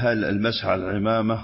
هل المسح على العمامة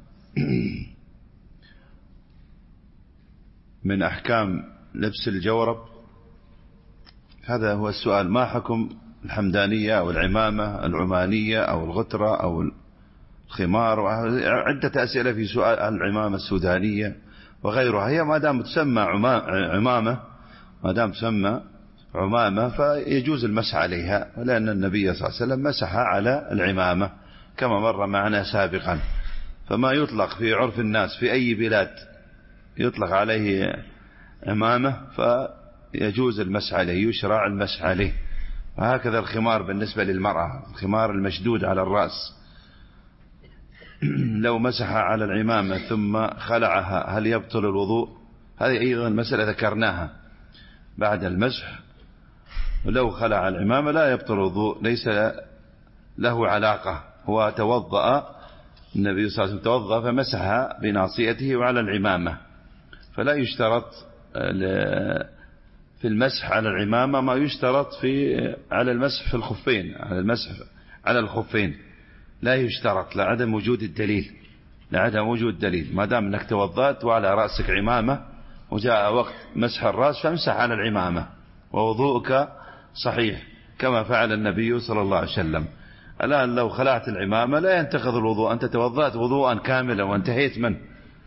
من أحكام لبس الجورب؟ هذا هو السؤال. ما حكم الحمدانية أو العمامة العمانية أو الغترة أو الخمار؟ عدة أسئلة في سؤال العمامة السودانية وغيرها. هي ما دام تسمى عمامة، ما دام تسمى عمامة فيجوز المسح عليها، لأن النبي صلى الله عليه وسلم مسح على العمامة كما مر معنا سابقا. فما يطلق في عرف الناس في أي بلاد يطلق عليه عمامة فيجوز المسح عليه، يشرع المسح عليه. وهكذا الخمار بالنسبة للمرأة، الخمار المشدود على الرأس لو مسح على العمامة ثم خلعها هل يبطل الوضوء؟ هذه أيضا مسألة ذكرناها بعد المسح. ولو خلع العمامة لا يبطل الوضوء، ليس له علاقة. هو توضأ، النبي صلى الله عليه وسلم توضأ فمسح بناصيته وعلى العمامة، فلا يشترط في المسح على العمامة ما يشترط على المسح في الخفين، على المسح على الخفين لا يشترط لعدم وجود الدليل، لعدم وجود دليل. ما دام انك توضأت وعلى رأسك عمامة وجاء وقت مسح الرأس فامسح على العمامة ووضوءك صحيح كما فعل النبي صلى الله عليه وسلم. الآن لو خلعت العمامة لا ينتقض الوضوء، أنت توضأت وضوءا كاملا وانتهيت منه،